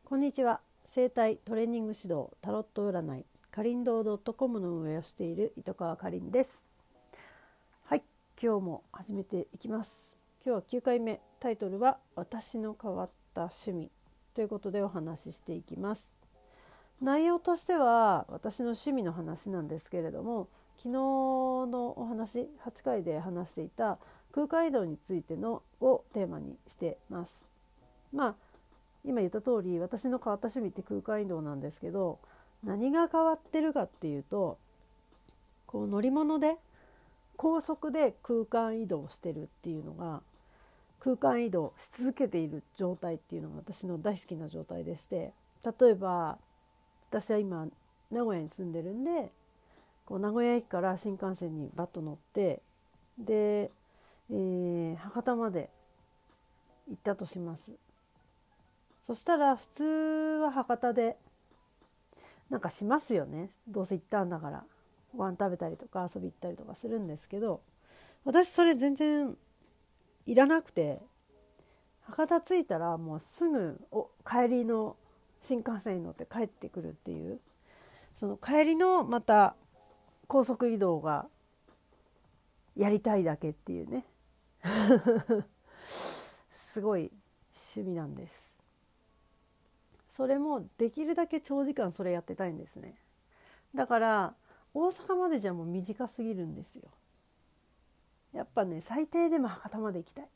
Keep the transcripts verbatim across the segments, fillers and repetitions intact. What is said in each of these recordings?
こんにちは。生態トレーニング指導タロット占いかりんどう .com の運営をしている糸川かりんです。はい、今日も始めていきます。今日はきゅうかいめ、タイトルは私の変わった趣味ということでお話ししていきます。内容としては私の趣味の話なんですけれども、昨日のお話はちかいで話していた空間移動についてのをテーマにしてます。まあ今言った通り、私の変わった趣味って空間移動なんですけど、何が変わってるかっていうと、こう乗り物で高速で空間移動してるっていうのが、空間移動し続けている状態っていうのが私の大好きな状態でして、例えば私は今名古屋に住んでるんで、こう名古屋駅から新幹線にバッと乗って、で、えー、博多まで行ったとします。そしたら普通は博多でなんかしますよね。どうせ行ったんだからご飯食べたりとか遊び行ったりとかするんですけど、私それ全然いらなくて、博多着いたらもうすぐお帰りの新幹線に乗って帰ってくるっていう、その帰りのまた高速移動がやりたいだけっていうねすごい趣味なんです。それもできるだけ長時間それやってたいんですね。だから大阪までじゃもう短すぎるんですよ。やっぱね、最低でも博多まで行きたい。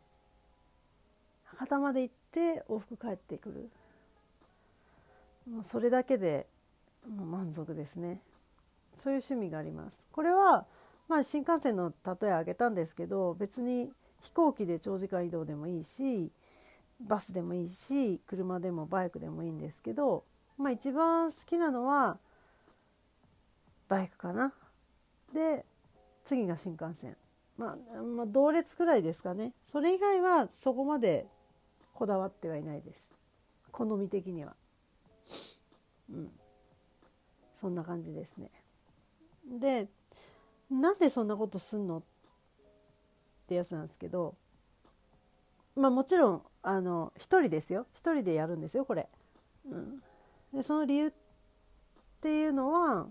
博多まで行って往復帰ってくる、もうそれだけでもう満足ですね。そういう趣味があります。これはまあ新幹線の例え挙げたんですけど、別に飛行機で長時間移動でもいいし、バスでもいいし、車でもバイクでもいいんですけど、まあ一番好きなのはバイクかな。で次が新幹線、まあ、まあ同列くらいですかね。それ以外はそこまでこだわってはいないです、好み的には。うんそんな感じですね。で、なんでそんなことすんのってやつなんですけど、まあもちろんあの一人ですよ。一人でやるんですよこれ、うん、でその理由っていうのは、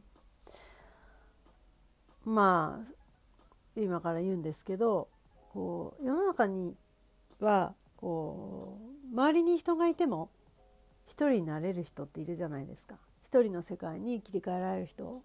まあ今から言うんですけど、こう世の中にはこう周りに人がいても一人になれる人っているじゃないですか。一人の世界に切り替えられる人、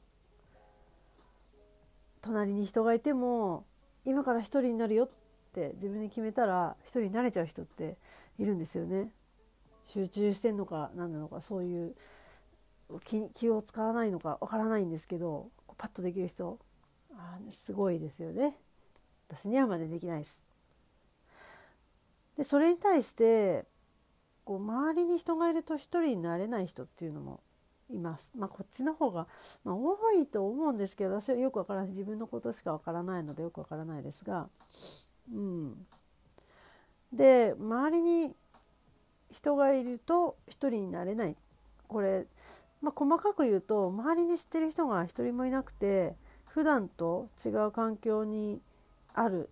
隣に人がいても今から一人になるよって自分に決めたら一人になれちゃう人っているんですよね。集中してんのか何なのか、そういう気、気を使わないのかわからないんですけど、パッとできる人、あすごいですよね。私にはまでできないです。でそれに対してこう周りに人がいると一人になれない人っていうのもいます。まあこっちの方が、まあ、多いと思うんですけど、私はよくわからない、自分のことしかわからないのでよくわからないですが、うん、で周りに人がいると一人になれない。これ、まあ、細かく言うと周りに知ってる人が一人もいなくて普段と違う環境にある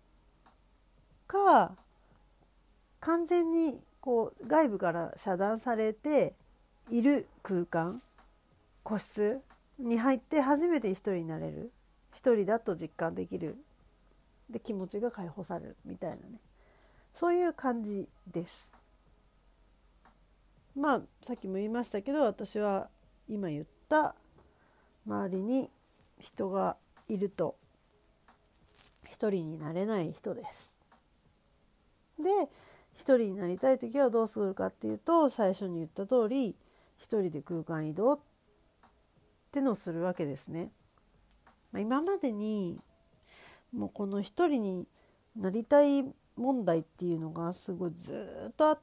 か、完全にこう外部から遮断されている空間、個室に入って初めて一人になれる、一人だと実感できる、で気持ちが解放されるみたいなね、そういう感じです。まあさっきも言いましたけど、私は今言った周りに人がいると一人になれない人です。で一人になりたい時はどうするかっていうと、最初に言った通り一人で空間移動ってのをするわけですね。まあ、今までにもうこの一人になりたい問題っていうのがすごいずっとあって、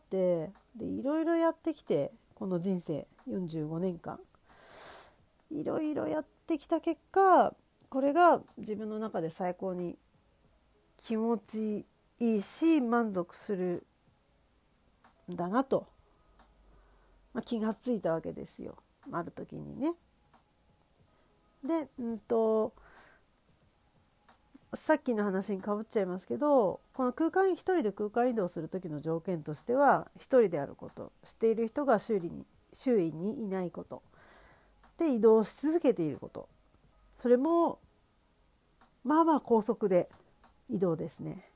でいろいろやってきて、この人生よんじゅうごねんかんいろいろやってきた結果、これが自分の中で最高に気持ちいいし満足するんだなと、まあ、気がついたわけですよ、ある時にね。で、うんとさっきの話にかぶっちゃいますけど、この空間一人で空間移動する時の条件としては、一人であること、知っている人が周囲に周囲にいないことで、移動し続けていること、それもまあまあ高速で移動ですね。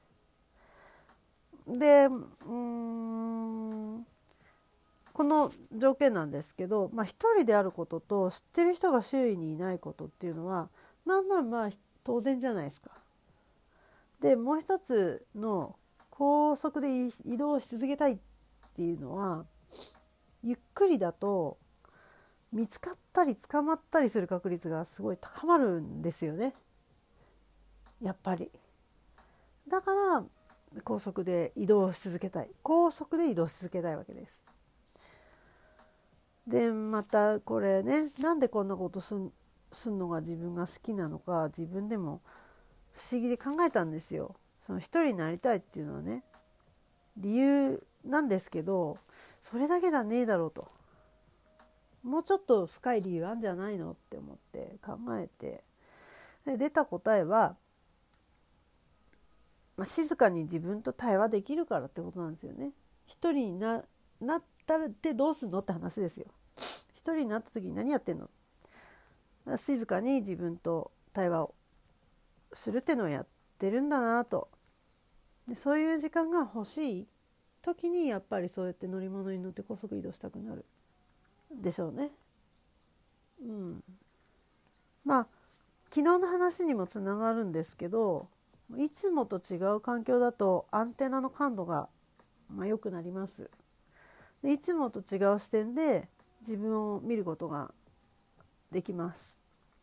で、うーんこの条件なんですけど、まあ、一人であることと知ってる人が周囲にいないことっていうのはまあまあまあ当然じゃないですか。でもう一つの高速で移動し続けたいっていうのは、ゆっくりだと見つかったり捕まったりする確率がすごい高まるんですよね、やっぱり。だから高速で移動し続けたい高速で移動し続けたいわけです。でまたこれね、なんでこんなことすんすんのが自分が好きなのか、自分でも不思議で考えたんですよ。その一人になりたいっていうのはね、理由なんですけど、それだけだねえだろうと、もうちょっと深い理由あるんじゃないのって思って考えて、で出た答えは、まあ、静かに自分と対話できるからってことなんですよね。一人に な, なったらってどうすんのって話ですよ。一人になった時に何やってんの。静かに自分と対話をするっていうのをやってるんだなと。でそういう時間が欲しい時に、やっぱりそうやって乗り物に乗って高速移動したくなるでしょうね。うん、まあ昨日の話にもつながるんですけど、いつもと違う環境だとアンテナの感度が、まあ、良くなります。でいつもと違う視点で自分を見ることができます。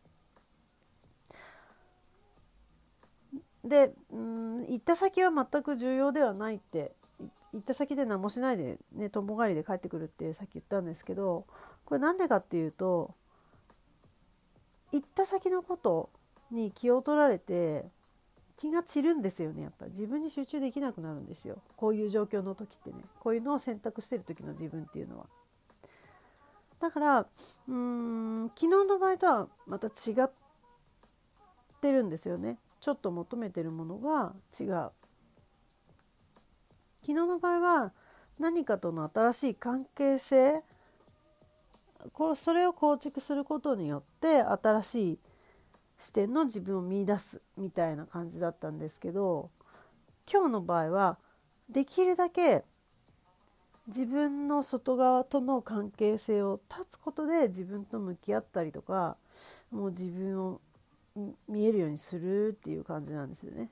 で、うん、行った先は全く重要ではないって、行った先で何もしないでね、とんぼ返りで帰ってくるってさっき言ったんですけど、これなんでかっていうと、行った先のことに気を取られて気が散るんですよね。やっぱり自分に集中できなくなるんですよ、こういう状況の時ってね。こういうのを選択してる時の自分っていうのは。だからうーん昨日の場合とはまた違ってるんですよね。ちょっと求めてるものが違う。昨日の場合は何かとの新しい関係性、こうそれを構築することによって新しい視点の自分を見出すみたいな感じだったんですけど、今日の場合はできるだけ自分の外側との関係性を断つことで自分と向き合ったりとか、もう自分を見えるようにするっていう感じなんですよね。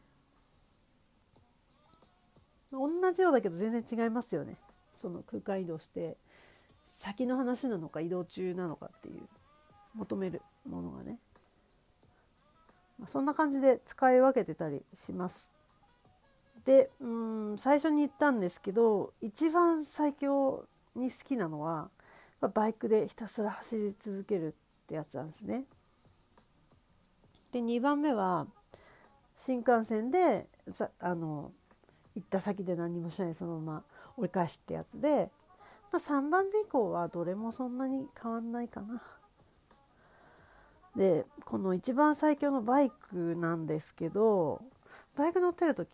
同じようだけど全然違いますよね。その空間移動して先の話なのか移動中なのかっていう求めるものがね、そんな感じで使い分けてたりします。で、うーん最初に言ったんですけど、一番最強に好きなのはバイクでひたすら走り続けるってやつなんですね。でにばんめは新幹線であの行った先で何もしないそのまま折り返すってやつで、まあ、さんばんめ以降はどれもそんなに変わんないかな。でこの一番最強のバイクなんですけど、バイク乗ってる時って、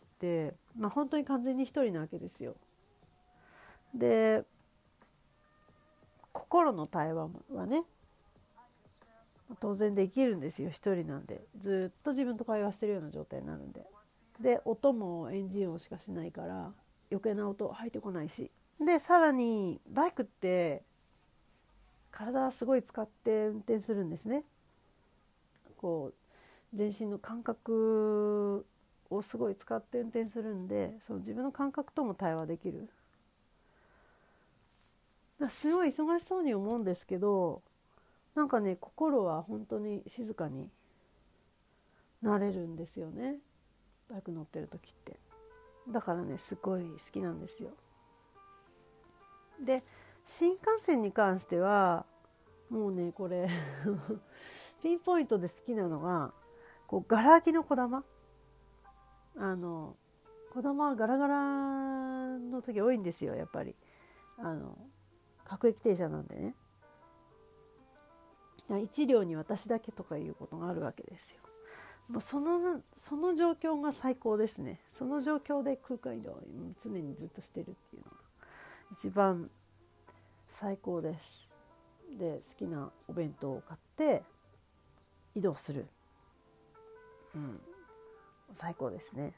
まあ、本当に完全に一人なわけですよ。で心の対話はね当然できるんですよ。一人なんでずっと自分と会話してるような状態になるんで。で音もエンジン音しかしないから余計な音入ってこないし、でさらにバイクって体すごい使って運転するんですね。こう全身の感覚をすごい使って運転するんで、その自分の感覚とも対話できる。すごい忙しそうに思うんですけど、なんかね心は本当に静かになれるんですよね、バイク乗ってる時って。だからねすごい好きなんですよ。で新幹線に関してはもうねこれピンポイントで好きなのが、こうガラ空きのこだま、あのこだまガラガラの時多いんですよ、やっぱり。あの各駅停車なんでね、いち両に私だけとかいうことがあるわけですよ。 もうそのその状況が最高ですね。その状況で空間移動を常にずっとしてるっていうのが一番最高です。で好きなお弁当を買って移動する、うん、最高ですね。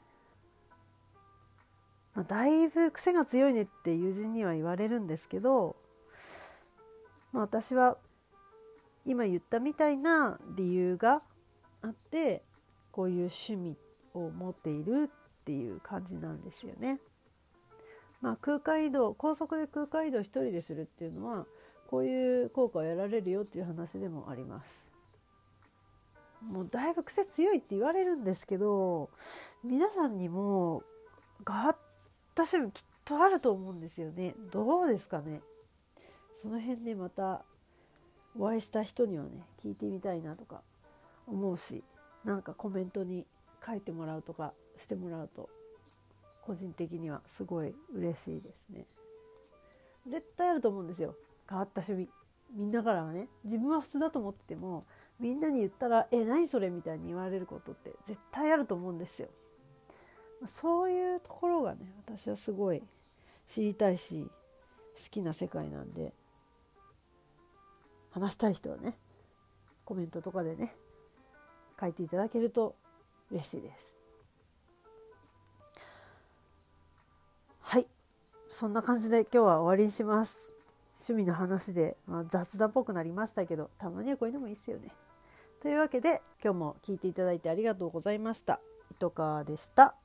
まあ、だいぶ癖が強いねって友人には言われるんですけど、まあ、私は今言ったみたいな理由があってこういう趣味を持っているっていう感じなんですよね。まあ、空間移動、高速で空間移動一人でするっていうのはこういう効果を得られるよっていう話でもあります。もうだいぶ癖強いって言われるんですけど、皆さんにも変わった趣味きっとあると思うんですよね。どうですかね。その辺ね、またお会いした人にはね聞いてみたいなとか思うし、なんかコメントに書いてもらうとかしてもらうと個人的にはすごい嬉しいですね。絶対あると思うんですよ、変わった趣味。みんなからはね、自分は普通だと思っててもみんなに言ったらえ何それみたいに言われることって絶対あると思うんですよ。そういうところがね私はすごい知りたいし好きな世界なんで、話したい人はねコメントとかでね書いていただけると嬉しいです。はい、そんな感じで今日は終わりにします。趣味の話で、まあ、雑談っぽくなりましたけど、たまにはこういうのもいいですよね。というわけで今日も聞いていただいてありがとうございました。糸川でした。